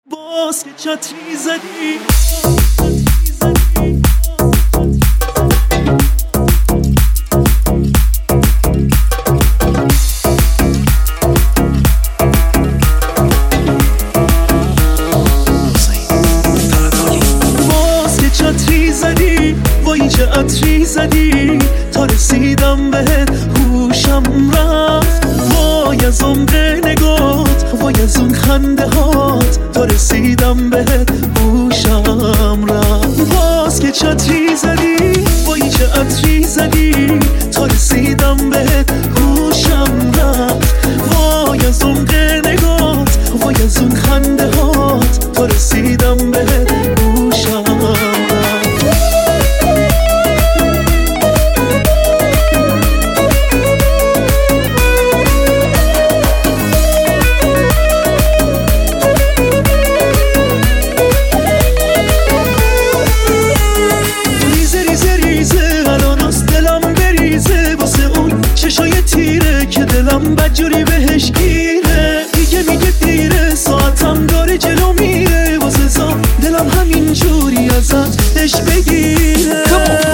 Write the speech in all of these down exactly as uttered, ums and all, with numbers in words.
باز که چتری زدی باز که چتری زدی وای چه عطری زدی تا رسیدم بهت هوشم رفت وای از عمق نگات وای از اون خنده هات تا رسیدم بهت هوشم رفت باز که چتری زدی وای چه عطری زدی تا رسیدم بهت هوشم رفت وای از عمق نگات وای از اون خنده هات تا رسیدم بهت هوشم دلم بدجوری بهش گیره دیگه میگه دیره ساعتم داره جلو میره واسه زا دلم همین جوری ازت اش بگیره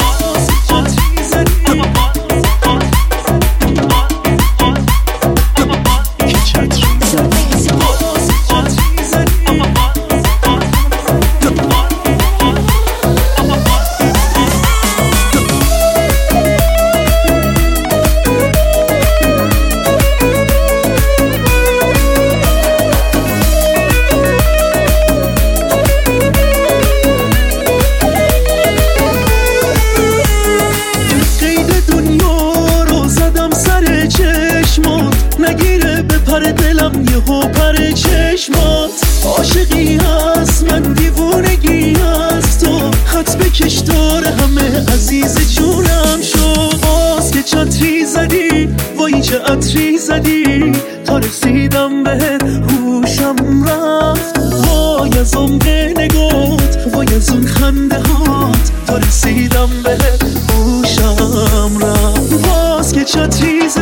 نگیره به پر دلم یهو پر چشمات عاشقی هست من دیوونگی هست تو خط بکش داره همه عزیز جونم شد باز که چتری زدی وای چه عطری زدی تا رسیدم بهت هوشم رفت وای از عمق نگات وای از اون خنده هات تا رسیدم بهت هوشم رفت باز که چتری زدی